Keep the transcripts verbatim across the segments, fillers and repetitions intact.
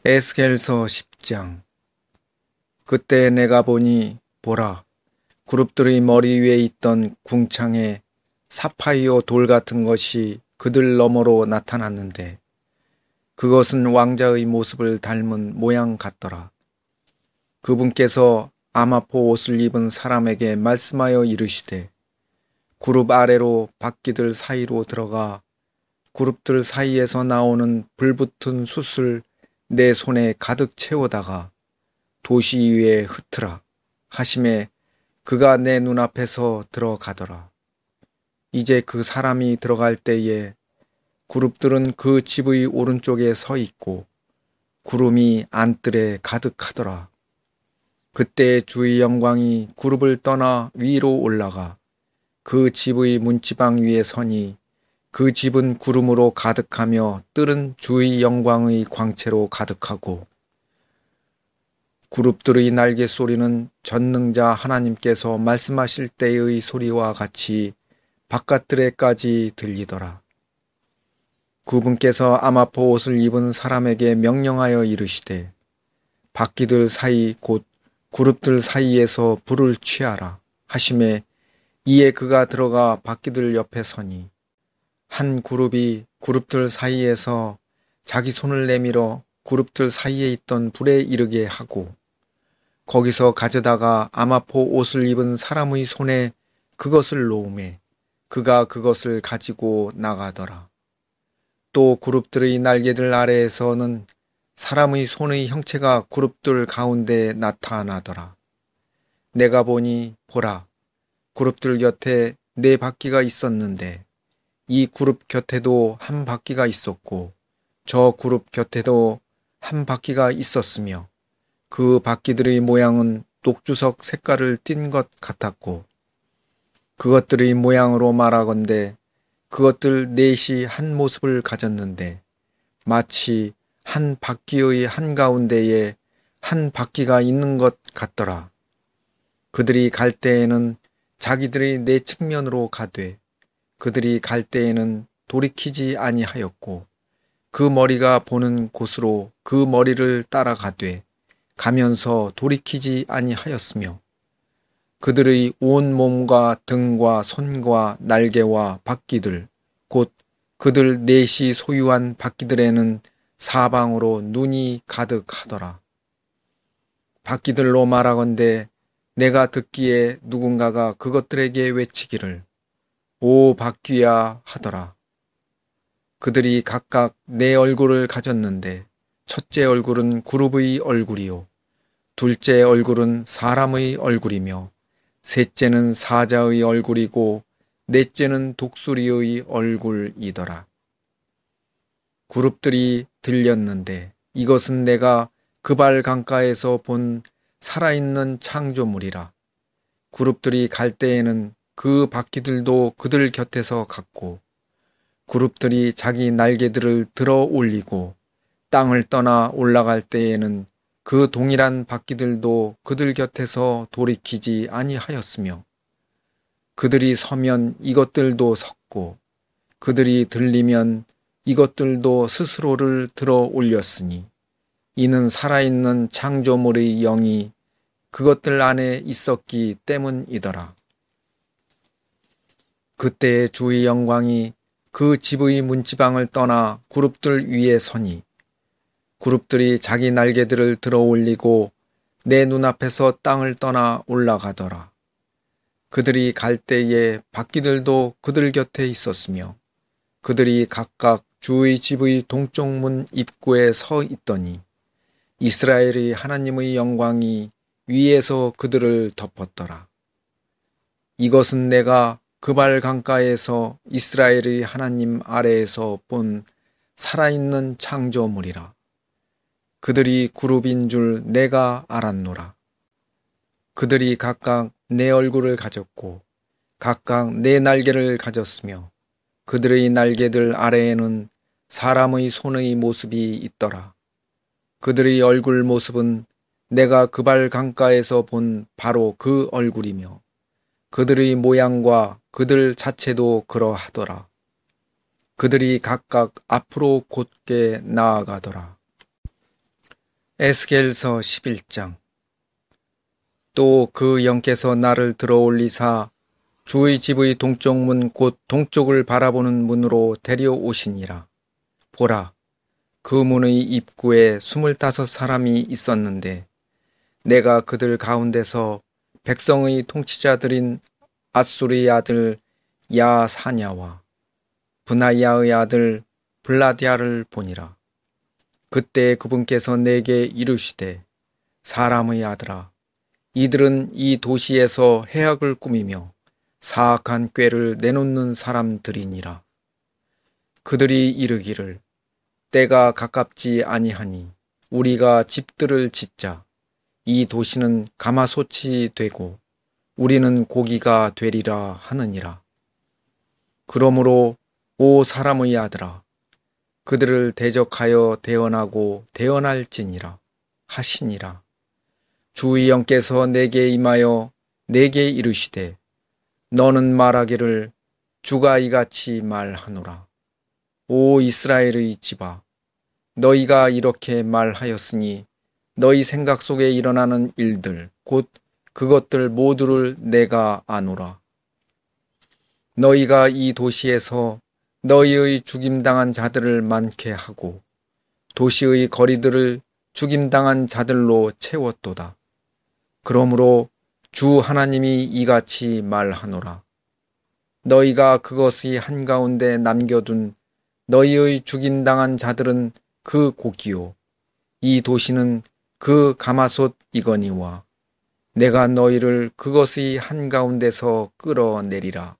에스겔서 십 장. 그때 내가 보니 보라, 그룹들의 머리 위에 있던 궁창에 사파이어 돌 같은 것이 그들 너머로 나타났는데 그것은 왕자의 모습을 닮은 모양 같더라. 그분께서 아마포 옷을 입은 사람에게 말씀하여 이르시되 그룹 아래로 바퀴들 사이로 들어가 그룹들 사이에서 나오는 불붙은 숯을 내 손에 가득 채우다가 도시 위에 흩으라 하심에 그가 내 눈앞에서 들어가더라. 이제 그 사람이 들어갈 때에 그룹들은 그 집의 오른쪽에 서 있고 구름이 안뜰에 가득하더라. 그때 주의 영광이 그룹을 떠나 위로 올라가 그 집의 문지방 위에 서니 그 집은 구름으로 가득하며 뜰은 주의 영광의 광채로 가득하고 그룹들의 날개 소리는 전능자 하나님께서 말씀하실 때의 소리와 같이 바깥들에까지 들리더라. 그분께서 아마포 옷을 입은 사람에게 명령하여 이르시되 바퀴들 사이 곧 그룹들 사이에서 불을 취하라 하심에 이에 그가 들어가 바퀴들 옆에 서니 한 그룹이 그룹들 사이에서 자기 손을 내밀어 그룹들 사이에 있던 불에 이르게 하고 거기서 가져다가 아마포 옷을 입은 사람의 손에 그것을 놓으매 그가 그것을 가지고 나가더라. 또 그룹들의 날개들 아래에서는 사람의 손의 형체가 그룹들 가운데 나타나더라. 내가 보니 보라, 그룹들 곁에 네 바퀴가 있었는데 이 그룹 곁에도 한 바퀴가 있었고 저 그룹 곁에도 한 바퀴가 있었으며 그 바퀴들의 모양은 녹주석 색깔을 띤 것 같았고 그것들의 모양으로 말하건대 그것들 넷이 한 모습을 가졌는데 마치 한 바퀴의 한가운데에 한 바퀴가 있는 것 같더라. 그들이 갈 때에는 자기들의 네 측면으로 가되 그들이 갈 때에는 돌이키지 아니하였고 그 머리가 보는 곳으로 그 머리를 따라가되 가면서 돌이키지 아니하였으며 그들의 온 몸과 등과 손과 날개와 바퀴들 곧 그들 넷이 소유한 바퀴들에는 사방으로 눈이 가득하더라. 바퀴들로 말하건대 내가 듣기에 누군가가 그것들에게 외치기를 오 바퀴야 하더라. 그들이 각각 네 얼굴을 가졌는데 첫째 얼굴은 그룹의 얼굴이요 둘째 얼굴은 사람의 얼굴이며 셋째는 사자의 얼굴이고 넷째는 독수리의 얼굴이더라. 그룹들이 들렸는데 이것은 내가 그발 강가에서 본 살아있는 창조물이라. 그룹들이 갈 때에는 그 바퀴들도 그들 곁에서 갔고 그룹들이 자기 날개들을 들어 올리고 땅을 떠나 올라갈 때에는 그 동일한 바퀴들도 그들 곁에서 돌이키지 아니하였으며 그들이 서면 이것들도 섰고 그들이 들리면 이것들도 스스로를 들어 올렸으니 이는 살아있는 창조물의 영이 그것들 안에 있었기 때문이더라. 그때의 주의 영광이 그 집의 문지방을 떠나 그룹들 위에 서니 그룹들이 자기 날개들을 들어 올리고 내 눈앞에서 땅을 떠나 올라가더라. 그들이 갈 때에 바퀴들도 그들 곁에 있었으며 그들이 각각 주의 집의 동쪽 문 입구에 서 있더니 이스라엘의 하나님의 영광이 위에서 그들을 덮었더라. 이것은 내가 그발 강가에서 이스라엘의 하나님 아래에서 본 살아있는 창조물이라. 그들이 그룹인 줄 내가 알았노라. 그들이 각각 네 얼굴을 가졌고 각각 네 날개를 가졌으며 그들의 날개들 아래에는 사람의 손의 모습이 있더라. 그들의 얼굴 모습은 내가 그발 강가에서 본 바로 그 얼굴이며 그들의 모양과 그들 자체도 그러하더라. 그들이 각각 앞으로 곧게 나아가더라. 에스겔서 십일 장. 또 그 영께서 나를 들어올리사 주의 집의 동쪽 문 곧 동쪽을 바라보는 문으로 데려오시니라. 보라, 그 문의 입구에 스물다섯 사람이 있었는데 내가 그들 가운데서 백성의 통치자들인 아수르의 아들 야사냐와 브나야의 아들 블라디아를 보니라. 그때 그분께서 내게 이르시되 사람의 아들아, 이들은 이 도시에서 해악을 꾸미며 사악한 꾀를 내놓는 사람들이니라. 그들이 이르기를 때가 가깝지 아니하니 우리가 집들을 짓자. 이 도시는 가마솥이 되고 우리는 고기가 되리라 하느니라. 그러므로 오 사람의 아들아, 그들을 대적하여 대언하고 대언할지니라 하시니라. 주의 영께서 내게 임하여 내게 이르시되 너는 말하기를 주가 이같이 말하노라. 오 이스라엘의 집아, 너희가 이렇게 말하였으니 너희 생각 속에 일어나는 일들 곧 그것들 모두를 내가 아노라. 너희가 이 도시에서 너희의 죽임당한 자들을 많게 하고 도시의 거리들을 죽임당한 자들로 채웠도다. 그러므로 주 하나님이 이같이 말하노라. 너희가 그것의 한가운데 남겨둔 너희의 죽임당한 자들은 그 고기요, 이 도시는 그 가마솥이거니와 내가 너희를 그것의 한가운데서 끌어내리라.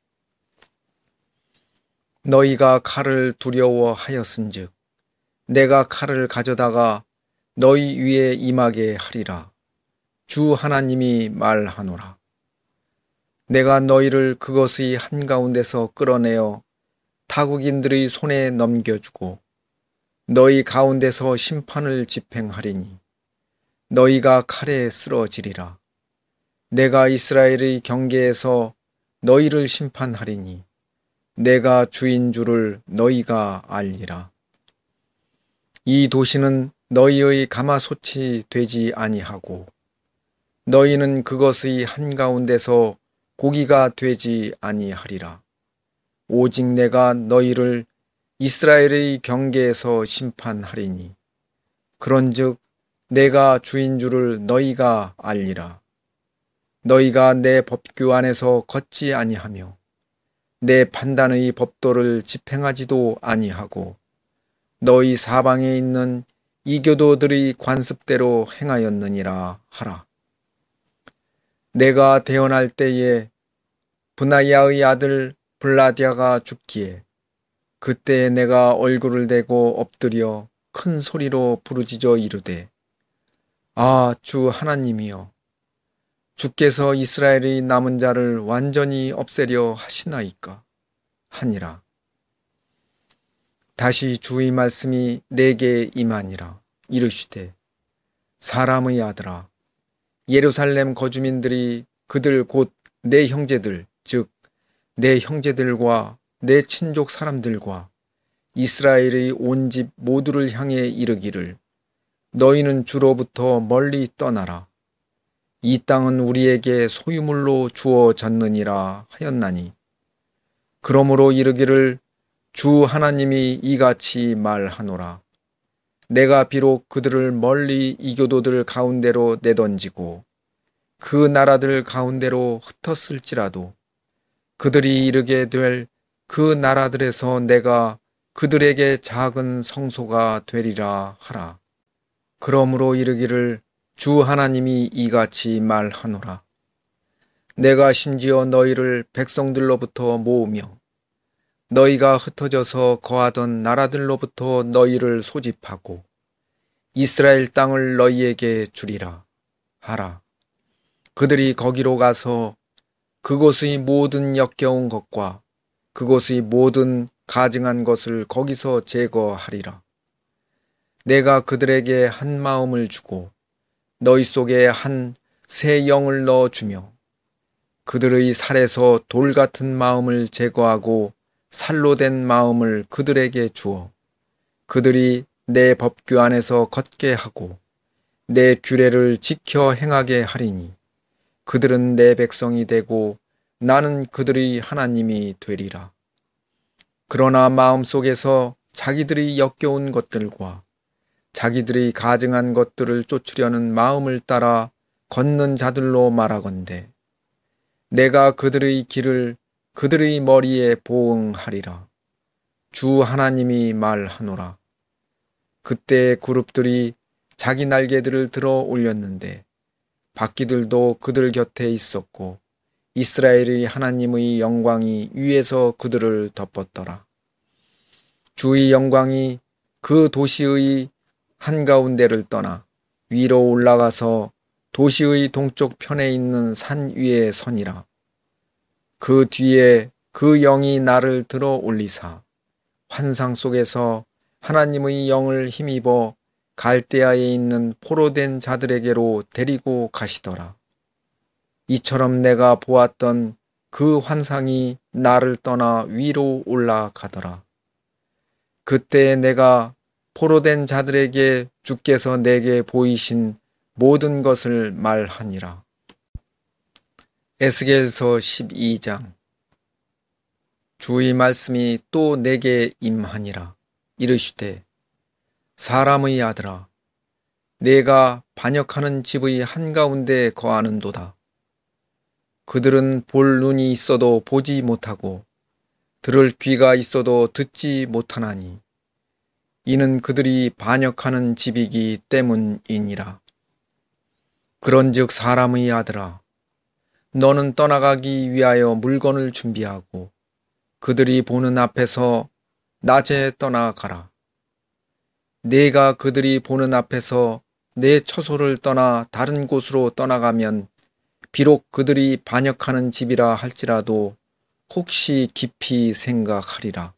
너희가 칼을 두려워하였은즉 내가 칼을 가져다가 너희 위에 임하게 하리라. 주 하나님이 말하노라. 내가 너희를 그것의 한가운데서 끌어내어 타국인들의 손에 넘겨주고 너희 가운데서 심판을 집행하리니 너희가 칼에 쓰러지리라. 내가 이스라엘의 경계에서 너희를 심판하리니 내가 주인 줄을 너희가 알리라. 이 도시는 너희의 가마솥이 되지 아니하고 너희는 그것의 한가운데서 고기가 되지 아니하리라. 오직 내가 너희를 이스라엘의 경계에서 심판하리니 그런즉 내가 주인 줄을 너희가 알리라. 너희가 내 법규 안에서 걷지 아니하며 내 판단의 법도를 집행하지도 아니하고 너희 사방에 있는 이교도들의 관습대로 행하였느니라 하라. 내가 대언할 때에 브나야의 아들 블라디아가 죽기에 그때 내가 얼굴을 대고 엎드려 큰 소리로 부르짖어 이르되 아, 주 하나님이여, 주께서 이스라엘의 남은 자를 완전히 없애려 하시나이까 하니라. 다시 주의 말씀이 내게 임하니라. 이르시되 사람의 아들아, 예루살렘 거주민들이 그들 곧 내 형제들 즉 내 형제들과 내 친족 사람들과 이스라엘의 온 집 모두를 향해 이르기를 너희는 주로부터 멀리 떠나라. 이 땅은 우리에게 소유물로 주어졌느니라 하였나니 그러므로 이르기를 주 하나님이 이같이 말하노라. 내가 비록 그들을 멀리 이교도들 가운데로 내던지고 그 나라들 가운데로 흩었을지라도 그들이 이르게 될 그 나라들에서 내가 그들에게 작은 성소가 되리라 하라. 그러므로 이르기를 주 하나님이 이같이 말하노라. 내가 심지어 너희를 백성들로부터 모으며 너희가 흩어져서 거하던 나라들로부터 너희를 소집하고 이스라엘 땅을 너희에게 주리라 하라. 그들이 거기로 가서 그곳의 모든 역겨운 것과 그곳의 모든 가증한 것을 거기서 제거하리라. 내가 그들에게 한 마음을 주고 너희 속에 한 새 영을 넣어주며 그들의 살에서 돌 같은 마음을 제거하고 살로 된 마음을 그들에게 주어 그들이 내 법규 안에서 걷게 하고 내 규례를 지켜 행하게 하리니 그들은 내 백성이 되고 나는 그들의 하나님이 되리라. 그러나 마음속에서 자기들이 역겨운 것들과 자기들이 가증한 것들을 쫓으려는 마음을 따라 걷는 자들로 말하건대 내가 그들의 길을 그들의 머리에 보응하리라. 주 하나님이 말하노라. 그때 그룹들이 자기 날개들을 들어 올렸는데 바퀴들도 그들 곁에 있었고 이스라엘의 하나님의 영광이 위에서 그들을 덮었더라. 주의 영광이 그 도시의 한가운데를 떠나 위로 올라가서 도시의 동쪽 편에 있는 산 위에 서니라. 그 뒤에 그 영이 나를 들어 올리사 환상 속에서 하나님의 영을 힘입어 갈대아에 있는 포로된 자들에게로 데리고 가시더라. 이처럼 내가 보았던 그 환상이 나를 떠나 위로 올라가더라. 그때 내가 포로된 자들에게 주께서 내게 보이신 모든 것을 말하니라. 에스겔서 십이 장. 주의 말씀이 또 내게 임하니라. 이르시되 사람의 아들아, 내가 반역하는 집의 한가운데 거하는도다. 그들은 볼 눈이 있어도 보지 못하고 들을 귀가 있어도 듣지 못하나니 이는 그들이 반역하는 집이기 때문이니라. 그런즉 사람의 아들아, 너는 떠나가기 위하여 물건을 준비하고 그들이 보는 앞에서 낮에 떠나가라. 내가 그들이 보는 앞에서 내 처소를 떠나 다른 곳으로 떠나가면 비록 그들이 반역하는 집이라 할지라도 혹시 깊이 생각하리라.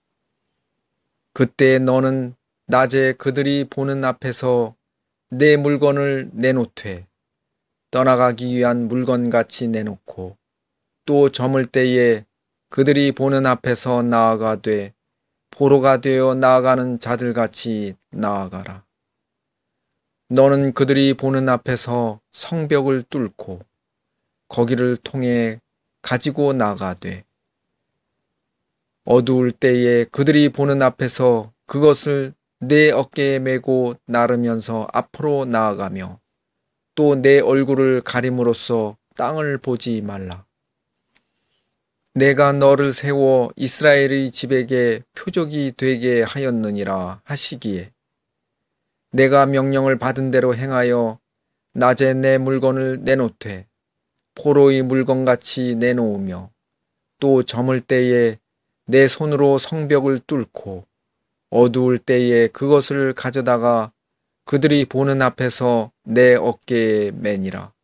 그때 너는 낮에 그들이 보는 앞에서 내 물건을 내놓되 떠나가기 위한 물건같이 내놓고 또 저물 때에 그들이 보는 앞에서 나아가되 포로가 되어 나아가는 자들같이 나아가라. 너는 그들이 보는 앞에서 성벽을 뚫고 거기를 통해 가지고 나가되 어두울 때에 그들이 보는 앞에서 그것을 내 어깨에 메고 나르면서 앞으로 나아가며 또 내 얼굴을 가림으로써 땅을 보지 말라. 내가 너를 세워 이스라엘의 집에게 표적이 되게 하였느니라 하시기에 내가 명령을 받은 대로 행하여 낮에 내 물건을 내놓되 포로의 물건같이 내놓으며 또 저물 때에 내 손으로 성벽을 뚫고 어두울 때에 그것을 가져다가 그들이 보는 앞에서 내 어깨에 매니라.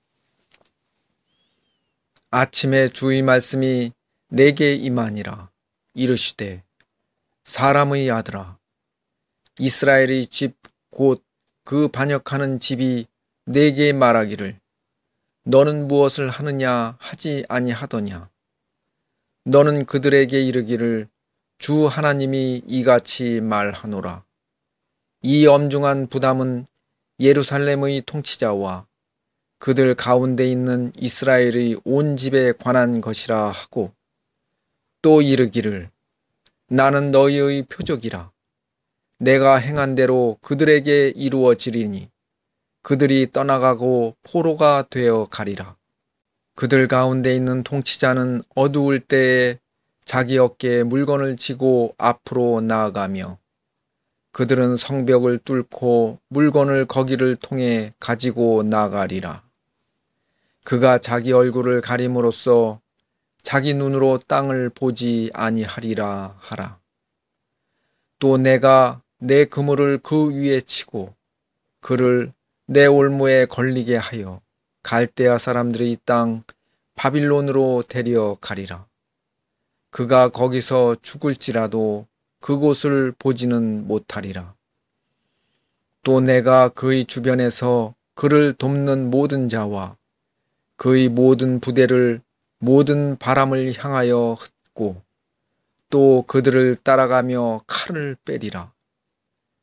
아침에 주의 말씀이 내게 임하니라. 이르시되 사람의 아들아, 이스라엘의 집 곧 그 반역하는 집이 내게 말하기를 너는 무엇을 하느냐 하지 아니하더냐. 너는 그들에게 이르기를 주 하나님이 이같이 말하노라. 이 엄중한 부담은 예루살렘의 통치자와 그들 가운데 있는 이스라엘의 온 집에 관한 것이라 하고 또 이르기를 나는 너희의 표적이라. 내가 행한 대로 그들에게 이루어지리니 그들이 떠나가고 포로가 되어 가리라. 그들 가운데 있는 통치자는 어두울 때에 자기 어깨에 물건을 지고 앞으로 나아가며 그들은 성벽을 뚫고 물건을 거기를 통해 가지고 나가리라. 그가 자기 얼굴을 가림으로써 자기 눈으로 땅을 보지 아니하리라 하라. 또 내가 내 그물을 그 위에 치고 그를 내 올무에 걸리게 하여 갈대아 사람들의 땅 바빌론으로 데려가리라. 그가 거기서 죽을지라도 그곳을 보지는 못하리라. 또 내가 그의 주변에서 그를 돕는 모든 자와 그의 모든 부대를 모든 바람을 향하여 흩고 또 그들을 따라가며 칼을 빼리라.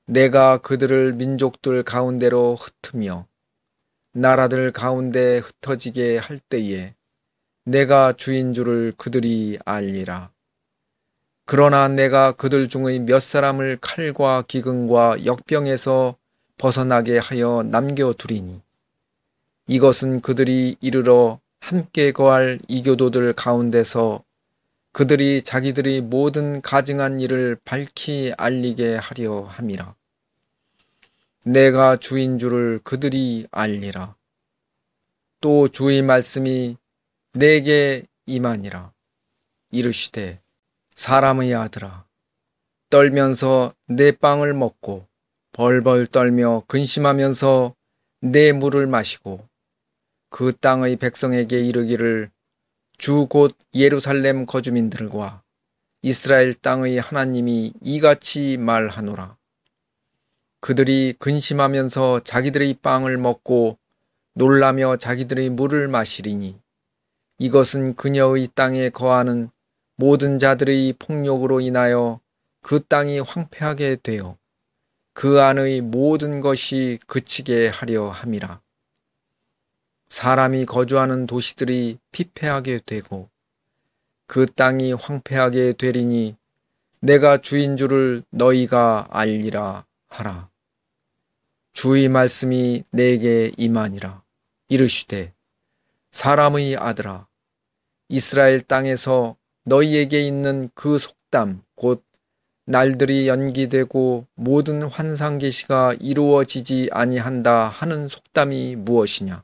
내가 그들을 민족들 가운데로 흩으며 나라들 가운데 흩어지게 할 때에 내가 주인 줄을 그들이 알리라. 그러나 내가 그들 중의 몇 사람을 칼과 기근과 역병에서 벗어나게 하여 남겨두리니 이것은 그들이 이르러 함께 거할 이교도들 가운데서 그들이 자기들이 모든 가증한 일을 밝히 알리게 하려 함이라. 내가 주인 줄을 그들이 알리라. 또 주의 말씀이 내게 임하니라. 이르시되 사람의 아들아, 떨면서 내 빵을 먹고 벌벌 떨며 근심하면서 내 물을 마시고 그 땅의 백성에게 이르기를 주 곧 예루살렘 거주민들과 이스라엘 땅의 하나님이 이같이 말하노라. 그들이 근심하면서 자기들의 빵을 먹고 놀라며 자기들의 물을 마시리니 이것은 그녀의 땅에 거하는 모든 자들의 폭력으로 인하여 그 땅이 황폐하게 되어 그 안의 모든 것이 그치게 하려 함이라. 사람이 거주하는 도시들이 피폐하게 되고 그 땅이 황폐하게 되리니 내가 주인 줄을 너희가 알리라 하라. 주의 말씀이 내게 임하니라. 이르시되 사람의 아들아, 이스라엘 땅에서 너희에게 있는 그 속담 곧 날들이 연기되고 모든 환상 계시가 이루어지지 아니한다 하는 속담이 무엇이냐?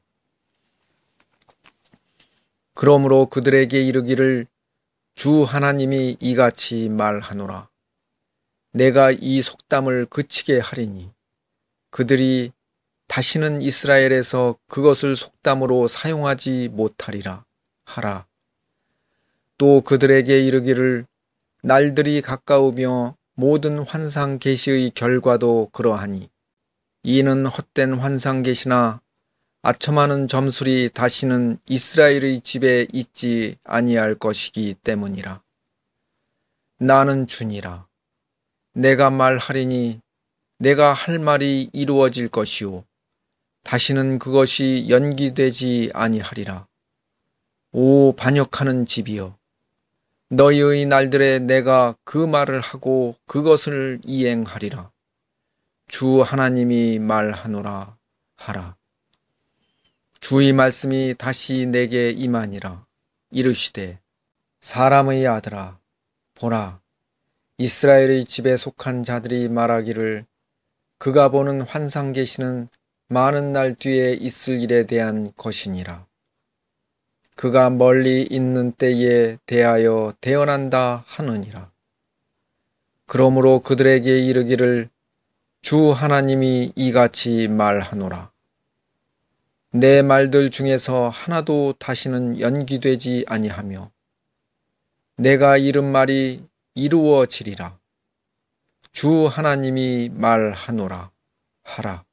그러므로 그들에게 이르기를 주 하나님이 이같이 말하노라. 내가 이 속담을 그치게 하리니 그들이 다시는 이스라엘에서 그것을 속담으로 사용하지 못하리라 하라. 또 그들에게 이르기를 날들이 가까우며 모든 환상 계시의 결과도 그러하니 이는 헛된 환상 계시나 아첨하는 점술이 다시는 이스라엘의 집에 있지 아니할 것이기 때문이라. 나는 주니라. 내가 말하리니 내가 할 말이 이루어질 것이요 다시는 그것이 연기되지 아니하리라. 오 반역하는 집이여, 너희의 날들에 내가 그 말을 하고 그것을 이행하리라. 주 하나님이 말하노라 하라. 주의 말씀이 다시 내게 임하니라. 이르시되 사람의 아들아, 보라, 이스라엘의 집에 속한 자들이 말하기를 그가 보는 환상 계시는 많은 날 뒤에 있을 일에 대한 것이니라. 그가 멀리 있는 때에 대하여 대언한다 하느니라. 그러므로 그들에게 이르기를 주 하나님이 이같이 말하노라. 내 말들 중에서 하나도 다시는 연기되지 아니하며 내가 이른 말이 이루어지리라. 주 하나님이 말하노라 하라.